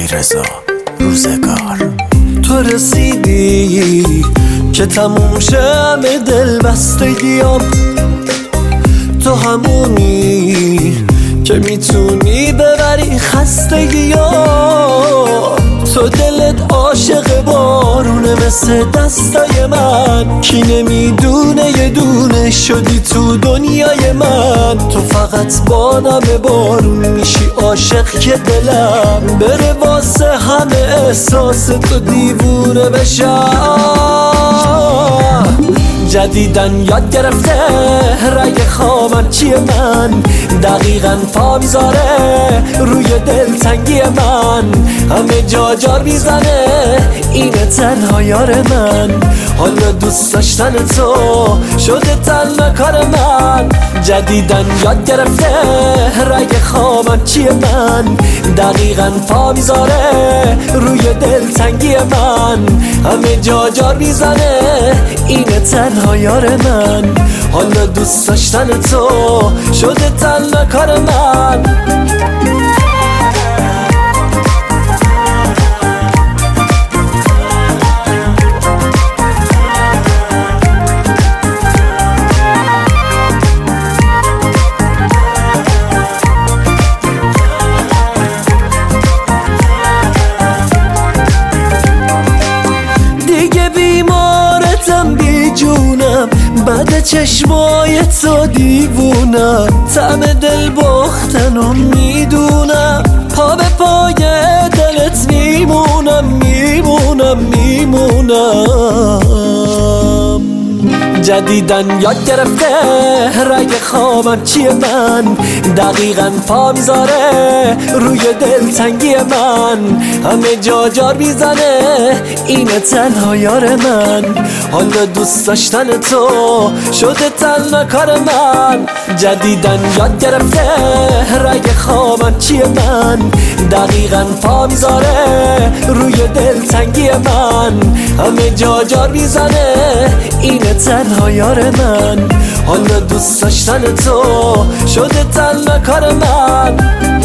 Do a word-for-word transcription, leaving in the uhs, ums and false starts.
علیرضا روزگار. تو رسیدی که تموم شه همه دل بستگیام، تو همونی که میتونی ببری خستگیام. تو دلت عاشق بارونه مثل دستای من، کی نمیدونه یه دونه شدی تو دنیای من. تو فقط با نم بارون میشی عاشق که دلم بره واسه همه احساس تو دیوونه بشم. جدیدن یاد گرفته رگ خوابم چیه من، دقیقاً پا میذاره روی دلتنگی من. همه جا جار میزنه اینه تنها یار من، حالا دوست داشتن تو شده تنها کار من. جدیدن یاد گرفته رگ خوابم چیه من، دقیقاً پا میذاره روی دلتنگی من. همه جا جار میزنه اینه تنها یار من، حالا دوست داشتن تو شده تنها کار من. دیگه بیمارتم بی جونم، بعد چشمای تو دیوونم، طعم دل باختنو میدونم، پا به پای دلت میمونم میمونم میمونم. جدیدن یاد گرفته رگ خوابم چیه من، دقیقاً پا میذاره روی دلتنگی من. همه جا جار میزنه اینه تنها یار من، حالا دوست داشتن تو شده تنها کار من. جدیدن یاد گرفته رگ خوابم چیه من، دقیقاً پا میذاره روی دلتنگی من. همه جا جار میزنه اینه تنها یار من، حالا دوست داشتن تو شده تنها کار من.